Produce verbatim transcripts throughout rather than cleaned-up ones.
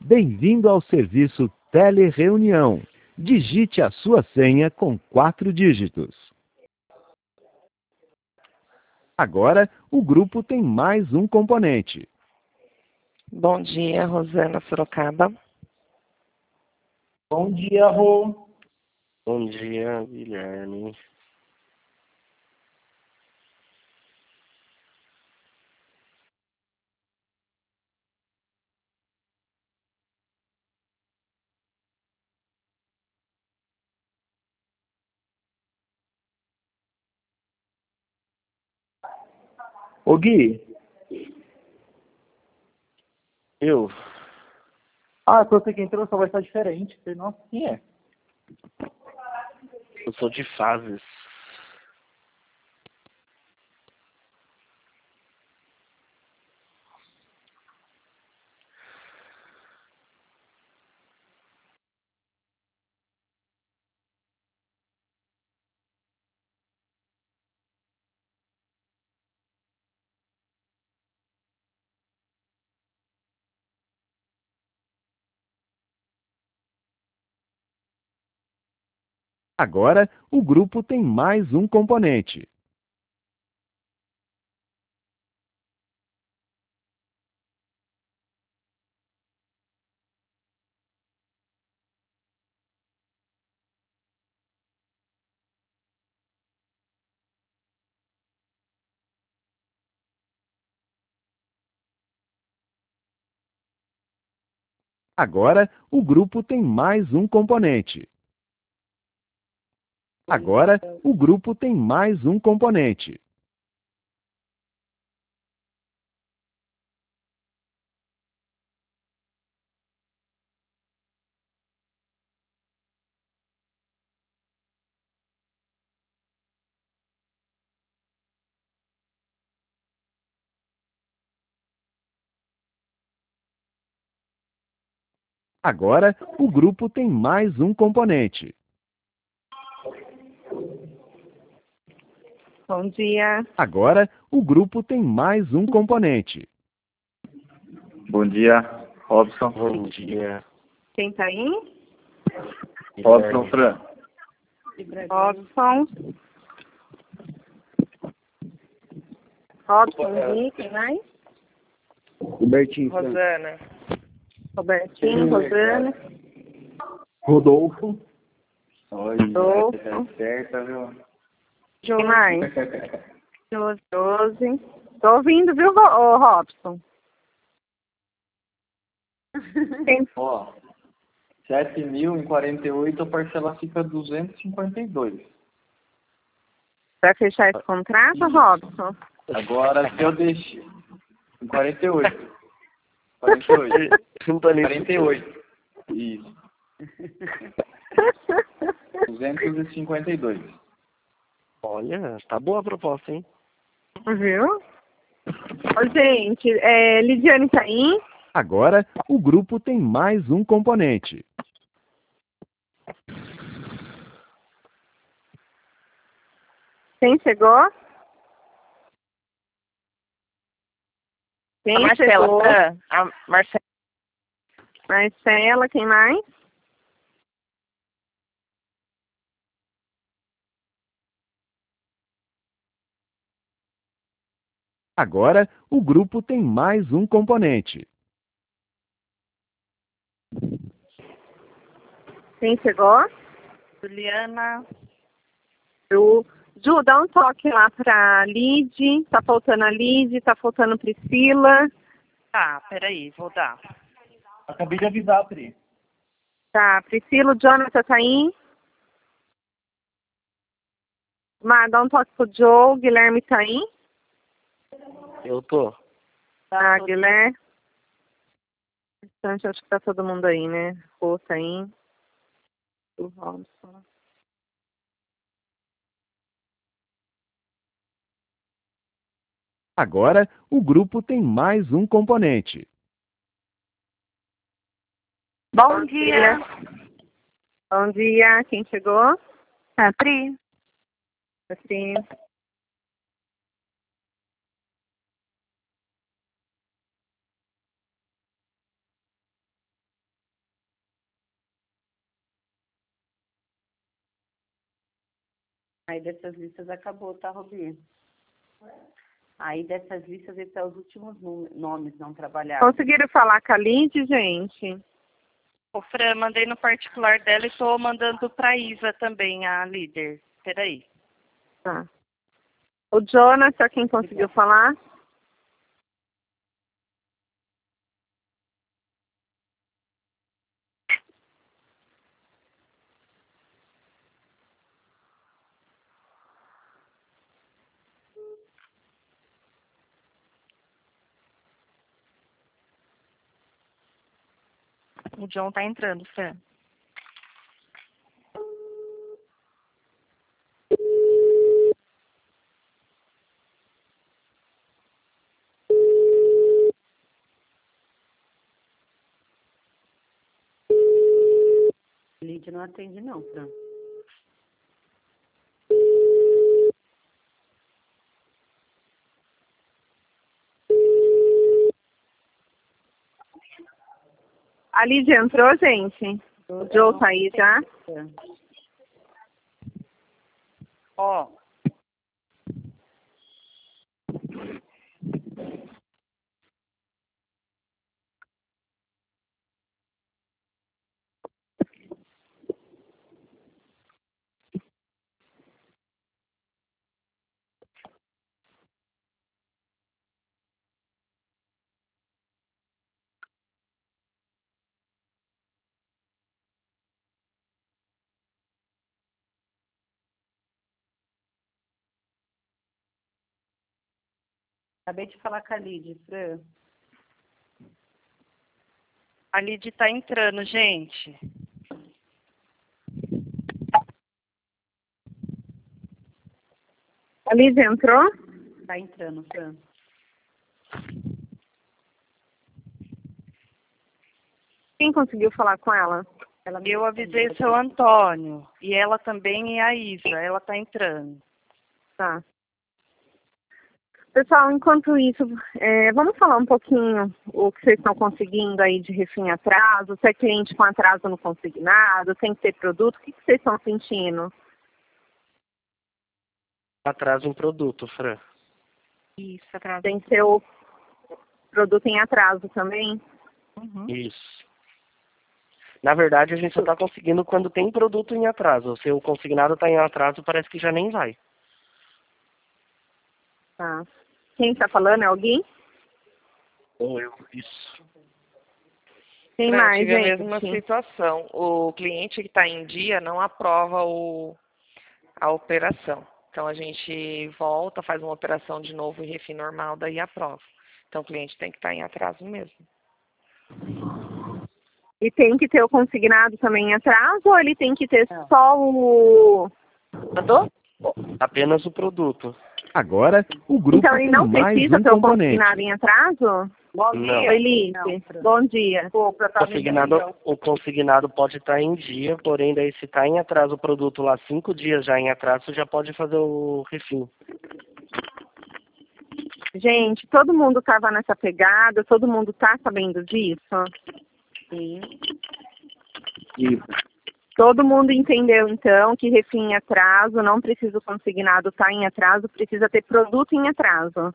Bem-vindo ao serviço Telereunião. Digite a sua senha com quatro dígitos. Agora, o grupo tem mais um componente. Bom dia, Rosana Sorocaba. Bom dia, Rô. Bom dia, Guilherme. Ô, Gui. Eu? Ah, você que entrou, só vai estar diferente. Você, nossa, quem é? Eu sou de fases. Agora, o grupo tem mais um componente. Agora, o grupo tem mais um componente. Agora, o grupo tem mais um componente. Agora, o grupo tem mais um componente. Bom dia. Agora, o grupo tem mais um componente. Bom dia, Robson. Bom dia. Quem tá aí? Robson Fran. Robson. Robson, Gui, quem mais? Robertinho. Rosana. Robertinho, Rosana. Rodolfo. Oi, Rodolfo. certa, viu? Quem mais? Josi. Tô ouvindo, viu, Ro- ô, Robson? Quem... Ó, sete mil e quarenta e oito, a parcela fica duzentos e cinquenta e dois. Vai fechar esse contrato, Robson? Agora, se eu deixo em quarenta e oito. quarenta e oito. Não tá nem quarenta e oito. Isso. duzentos e cinquenta e dois. Olha, tá boa a proposta, hein? Viu? Ô, gente, é, Lidiane tá aí? Agora, o grupo tem mais um componente. Quem chegou? Quem A Marcela, chegou? ah, a Marcela. Marcela, quem mais? Agora, o grupo tem mais um componente. Quem chegou? Juliana. Ju. Ju, dá um toque lá pra Lid. Tá faltando a Lid, tá faltando Priscila. Tá, peraí, vou dar. Acabei de avisar, Pri. Tá, Priscila, o Jonathan tá aí? Mar, dá um toque pro Joe. Guilherme tá aí? Eu tô. Tá, Guilherme. Bastante, acho que tá todo mundo aí, né? Rô tá aí. O Robson. Agora, o grupo tem mais um componente. Bom dia. Bom dia, quem chegou? Ah, Pri. Assim. Aí dessas listas acabou, tá, Robi? Aí dessas listas, esses são os últimos nome- nomes não trabalhados. Conseguiram falar com a Lid, gente? O Fran, mandei no particular dela e tô mandando pra Isa também, a líder. Peraí. Tá. O Jonas, só quem conseguiu falar? O John tá entrando, Fran. Lídia não atende não, Fran. A Lid entrou, gente? O Joe tá aí já? Ó. Acabei de falar com a Lídia, Fran. A Lid tá entrando, gente. A Lid entrou? Tá entrando, Fran. Quem conseguiu falar com ela? Ela Eu avisei o seu Antônio. E ela também e a Isa. Ela tá entrando. Tá. Pessoal, enquanto isso, é, vamos falar um pouquinho o que vocês estão conseguindo aí de refim em atraso, se é cliente com atraso no consignado, tem que ter produto, o que, que vocês estão sentindo? Atraso em produto, Fran. Isso, atraso. Tem que ter o produto em atraso também? Uhum. Isso. Na verdade, a gente só está conseguindo quando tem produto em atraso. Se o consignado está em atraso, parece que já nem vai. Tá. Quem está falando é alguém? Ou eu. Isso. Tem Fran, mais, tive a gente? mesma situação. O cliente que está em dia não aprova o, a operação. Então, a gente volta, faz uma operação de novo e refim normal, daí aprova. Então, o cliente tem que estar em atraso mesmo. E tem que ter o consignado também em atraso ou ele tem que ter só o... Mandou? Apenas o produto. Agora, o grupo Então ele tem não mais precisa um ter o componente. consignado em atraso? Bom Não. dia. Elice, Não, Fran. bom dia. Pô, pra O tá consignado, o consignado pode estar em dia, porém daí se está em atraso o produto lá cinco dias já em atraso, já pode fazer o refim. Gente, todo mundo estava nessa pegada, todo mundo está sabendo disso? Sim. Isso. Todo mundo entendeu, então, que refim em atraso, não precisa o consignado estar em atraso, precisa ter produto em atraso.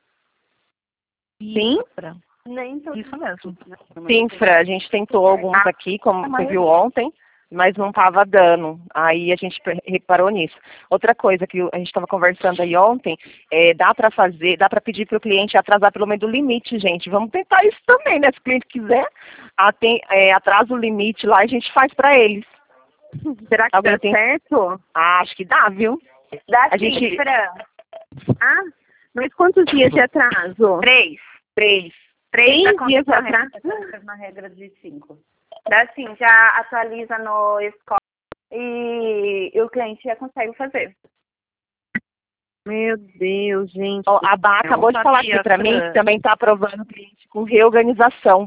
Sim? Nem todo Isso mesmo. Sim, Fran, a gente tentou alguns aqui, como você viu ontem, mas não estava dando. Aí a gente pre- reparou nisso. Outra coisa que a gente estava conversando aí ontem, é, dá para fazer, dá para pedir para o cliente atrasar pelo menos o limite, gente. Vamos tentar isso também, né? Se o cliente quiser, ah, tem, é, atrasa o limite lá, a gente faz para eles. Será que Alguém dá tem- certo? Ah, acho que dá, viu? Dá A sim, gente- Fran. Ah, mas quantos dias de atraso? Três. Três. Três Tá dias de na atraso? regra- na regra de cinco. Dá sim, já atualiza no Score e, e o cliente já consegue fazer. Meu Deus, gente. Ó, a Bá Eu acabou de falar sabia, aqui para mim Fran. que também está aprovando o cliente com reorganização.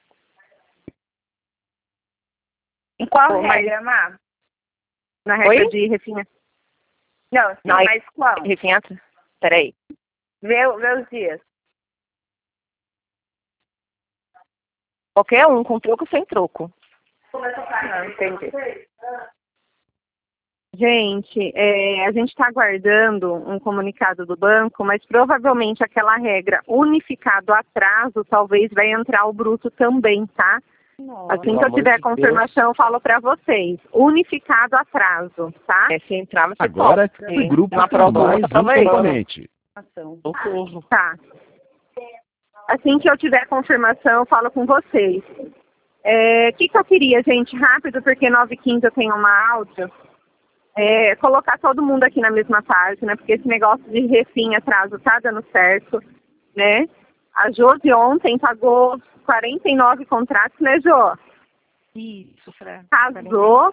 Em qual Ô, mas- regra, Má? Na regra Oi? de refinação. Não, sim, Não, mas qual? Refinhata? Peraí. Vê, vê os dias. Qualquer um, com troco ou sem troco. Ah, entendi. Gente, é, a gente está aguardando um comunicado do banco, mas provavelmente aquela regra unificado atraso talvez vai entrar o bruto também, tá? Nossa. Assim que eu tiver confirmação, eu falo para vocês. Unificado atraso, tá? É, se entrar, você Agora, pode. o grupo Uma tem prova mais um também. componente. Socorro. Tá. Assim que eu tiver confirmação, eu falo com vocês. O é, que, que eu queria, gente, rápido, porque nove e quinze eu tenho uma áudio. É, colocar todo mundo aqui na mesma parte, né? Porque esse negócio de refim atraso tá dando certo, né? A Josi ontem pagou quarenta e nove contratos, né, Jô? Isso, Fran. Casou.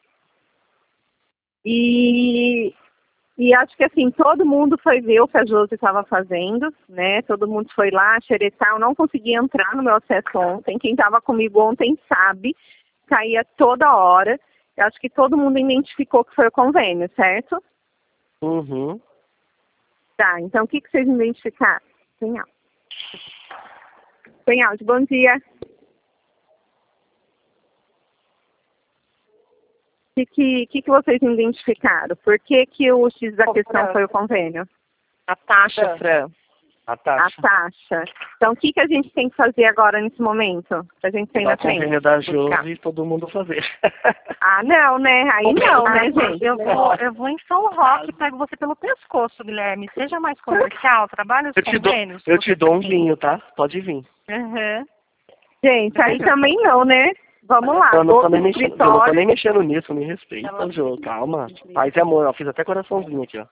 E, e acho que assim, todo mundo foi ver o que a Josi estava fazendo, né? Todo mundo foi lá xeretar. Eu não consegui entrar no meu acesso ontem. Quem estava comigo ontem sabe, caía toda hora. Eu acho que todo mundo identificou que foi o convênio, certo? Uhum. Tá, então o que, que vocês identificaram? Tem áudio. Tem áudio, bom dia. O que, que, que, que vocês identificaram? Por que, que o X da questão foi o convênio? A taxa, Fran. A taxa. A taxa. Então, o que, que a gente tem que fazer agora nesse momento? Pra gente sair na O frente? convênio da Josi e todo mundo fazer. Ah, não, né? Aí não, né, gente? Eu vou, eu vou em São Roque e pego você pelo pescoço, Guilherme. Seja mais comercial, trabalha os Eu te, dou, convênios. eu te dou um vinho, tá? Pode vir. Uhum. Gente, aí também não, né? Vamos lá. Eu não, tô Outro nem mexendo, eu não tô escritório. nem mexendo nisso, me respeita, Jô. Calma. Paz e amor, ó. Fiz até coraçãozinho aqui, ó.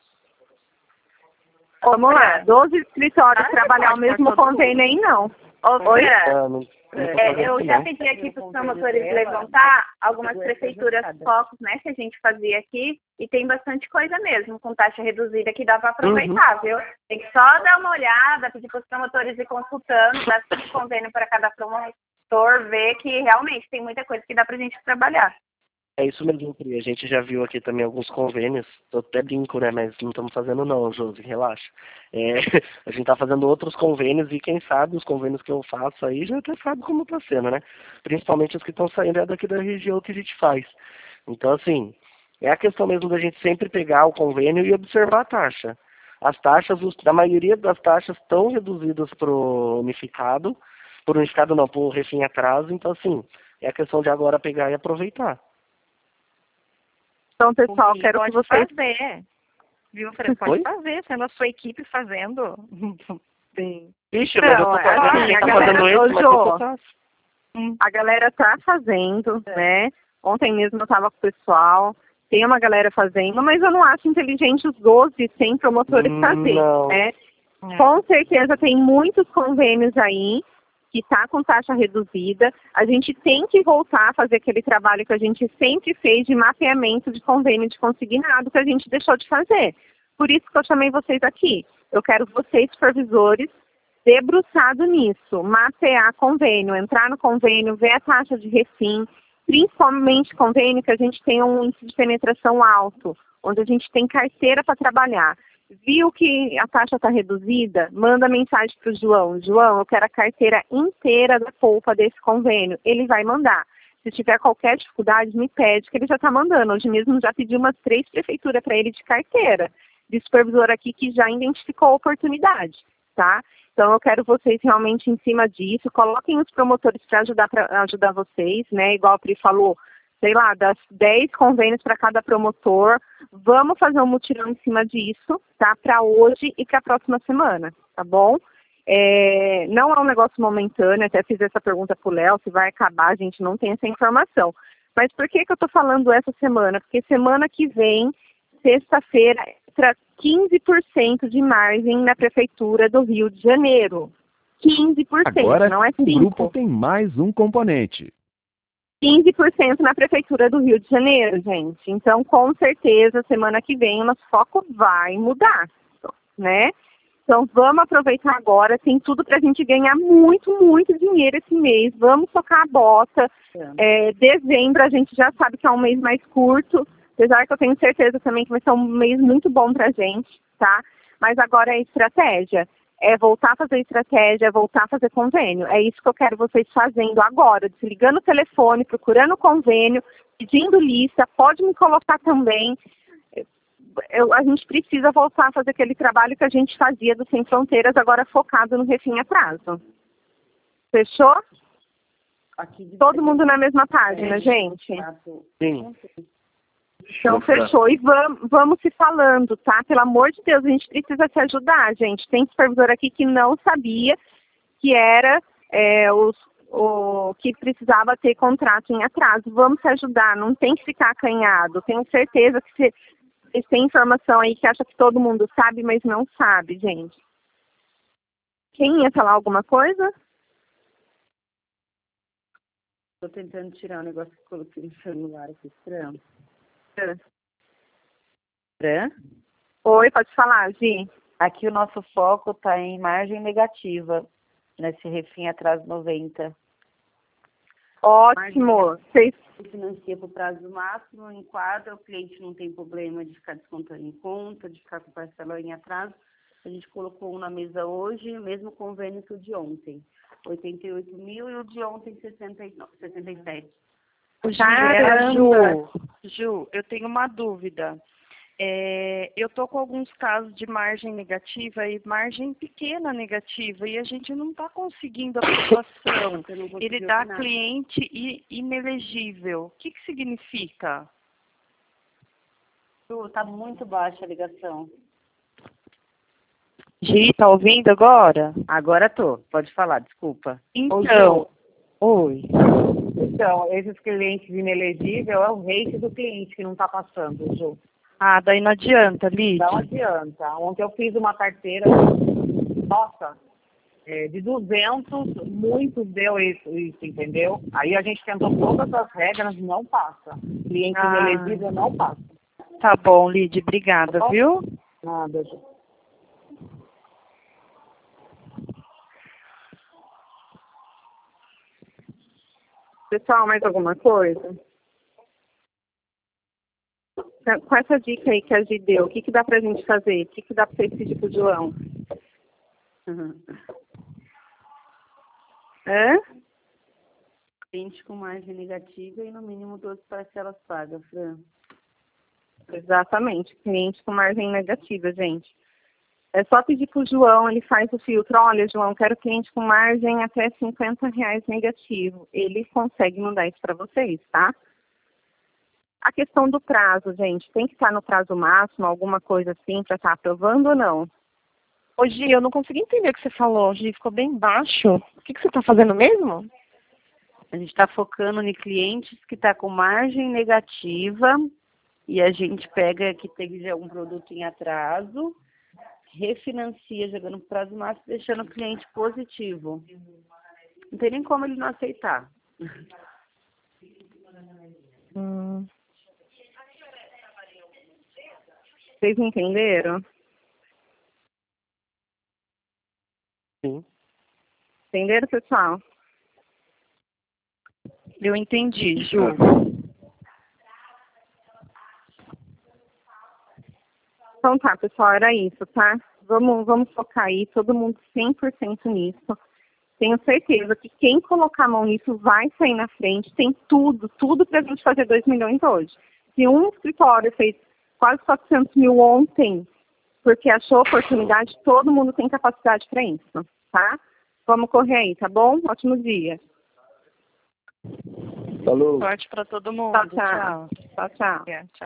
Vamos lá. doze escritórios trabalhar o mesmo convênio aí, não. Ô, Oi? Fran, Ah, não, não tô é, fazendo eu isso, já não. pedi aqui para os promotores levantar algumas prefeituras focos, né, que a gente fazia aqui, e tem bastante coisa mesmo, com taxa reduzida que dá para aproveitar, Uhum. viu? Tem que só dar uma olhada, pedir para os promotores ir consultando, dar esse convênio para cada promotor, ver que realmente tem muita coisa que dá para a gente trabalhar. É isso mesmo, Pri. A gente já viu aqui também alguns convênios. Eu até brinco, né? Mas não estamos fazendo não, Josi, relaxa. É, a gente tá fazendo outros convênios e quem sabe os convênios que eu faço aí já até sabe como tá sendo, né? Principalmente os que estão saindo é daqui da região que a gente faz. Então, assim, é a questão mesmo da gente sempre pegar o convênio e observar a taxa. As taxas, os, a maioria das taxas estão reduzidas pro unificado, por unificado não, por refim atraso. Então, assim, é a questão de agora pegar e aproveitar. Então, pessoal, quero pode que vocês... fazer. Viu, Fran? Pode Oi? fazer, sendo a sua equipe fazendo. Sim. Ixi, mas eu Não, tô é, fazendo, a quem tá galera- fazendo Ô, isso, mas Jô, eu tô fazendo. A galera tá fazendo, né? Ontem mesmo eu tava com o pessoal, tem uma galera fazendo, mas eu não acho inteligente os doze sem promotores Hum, fazer, não. né? É. Com certeza tem muitos convênios aí que tá com taxa reduzida. A gente tem que voltar a fazer aquele trabalho que a gente sempre fez de mapeamento de convênio de consignado que a gente deixou de fazer. Por isso que eu chamei vocês aqui. Eu quero vocês, supervisores, debruçado nisso, mapear convênio, entrar no convênio, ver a taxa de refim, principalmente convênio que a gente tem um índice de penetração alto, onde a gente tem carteira para trabalhar. Viu que a taxa está reduzida? Manda mensagem para o João. João, eu quero a carteira inteira da polpa desse convênio. Ele vai mandar. Se tiver qualquer dificuldade, me pede, que ele já está mandando. Hoje mesmo já pedi umas três prefeituras para ele de carteira, de supervisor aqui que já identificou a oportunidade, tá? Então, eu quero vocês realmente em cima disso. Coloquem os promotores para ajudar, pra ajudar vocês, né? Igual a Pri falou, sei lá, das dez convênios para cada promotor. Vamos fazer um mutirão em cima disso, tá? Para hoje e para a próxima semana, tá bom? É, não é um negócio momentâneo, até fiz essa pergunta para o Léo, se vai acabar, a gente não tem essa informação. Mas por que que eu estou falando essa semana? Porque semana que vem, sexta-feira, entra quinze por cento de margem na Prefeitura do Rio de Janeiro. quinze por cento, Agora, não é o cinco por cento. grupo tem mais um componente. quinze por cento na Prefeitura do Rio de Janeiro, gente. Então, com certeza, semana que vem o nosso foco vai mudar, né? Então, vamos aproveitar agora, tem tudo para a gente ganhar muito, muito dinheiro esse mês. Vamos tocar a bota. É, dezembro a gente já sabe que é um mês mais curto, apesar que eu tenho certeza também que vai ser um mês muito bom para a gente, tá? Mas agora é estratégia. É voltar a fazer estratégia, é voltar a fazer convênio. É isso que eu quero vocês fazendo agora, desligando o telefone, procurando o convênio, pedindo lista, pode me colocar também. eu, a gente precisa voltar a fazer aquele trabalho que a gente fazia do Sem Fronteiras, agora focado no refém a prazo. Fechou? Todo mundo na mesma página, gente? Sim. Então, fechou. E vamos, vamos se falando, tá? Pelo amor de Deus, a gente precisa se ajudar, gente. Tem supervisor aqui que não sabia que era é, os, o que precisava ter contrato em atraso. Vamos se ajudar, não tem que ficar acanhado. Tenho certeza que você, você tem informação aí que acha que todo mundo sabe, mas não sabe, gente. Quem ia falar alguma coisa? Estou tentando tirar o negócio que coloquei no celular aqui, Fran. Fran? Oi, pode falar, Gi. Aqui o nosso foco está em margem negativa, nesse refém atraso noventa. Ótimo. Vocês financia por prazo máximo, enquadra, o cliente não tem problema de ficar descontando em conta, de ficar com parcela em atraso. A gente colocou um na mesa hoje, mesmo convênio que o de ontem. oitenta e oito mil e o de ontem sessenta e sete. Caramba. Ju, Ju, eu tenho uma dúvida. É, eu estou com alguns casos de margem negativa e margem pequena negativa e a gente não está conseguindo a aprovação. Ele dá cliente inelegível. O que, que significa? Ju, está muito baixa a ligação. Gi, tá ouvindo agora? Agora tô, pode falar, desculpa. Então, oi. Então, esses clientes inelegíveis é o rate do cliente que não está passando, Ju. Ah, daí não adianta, Lídia. Não adianta. Ontem eu fiz uma carteira, nossa, é, de duzentos, muitos deu isso, isso, entendeu? Aí a gente tentou todas as regras, não passa. Cliente ah. inelegível não passa. Tá bom, Lídia, obrigada, tá viu? Nada, Ju. Pessoal, mais alguma coisa? Com essa dica aí que a Gi deu, o que, que dá pra gente fazer? O que, que dá pra vocês pedir pro João? Uhum. Hã? Cliente com margem negativa e no mínimo doze parcelas pagas, Fran. Exatamente, cliente com margem negativa, gente. É só pedir pro João, ele faz o filtro. Olha, João, quero cliente com margem até cinquenta reais negativo. Ele consegue mandar isso para vocês, tá? A questão do prazo, gente, tem que estar no prazo máximo, alguma coisa assim, para estar aprovando ou não? Ô, Gi, eu não consegui entender o que você falou, Gi, ficou bem baixo. O que, que você está fazendo mesmo? A gente está focando em clientes que estão tá com margem negativa e a gente pega que tem um produto em atraso, refinancia jogando no prazo máximo, deixando o cliente positivo. Não tem nem como ele não aceitar. Hum. Vocês entenderam? Sim. Entenderam, pessoal? Eu entendi, Ju. Então tá, pessoal, era isso, tá? Vamos, vamos focar aí, todo mundo cem por cento nisso. Tenho certeza que quem colocar a mão nisso vai sair na frente. Tem tudo, tudo pra gente fazer dois milhões hoje. Se um escritório fez quase quatrocentos mil ontem, porque achou oportunidade, todo mundo tem capacidade para isso, tá? Vamos correr aí, tá bom? Ótimo dia. Falou. Sorte para todo mundo. Tchau, tchau. Tchau, tchau. É, tchau.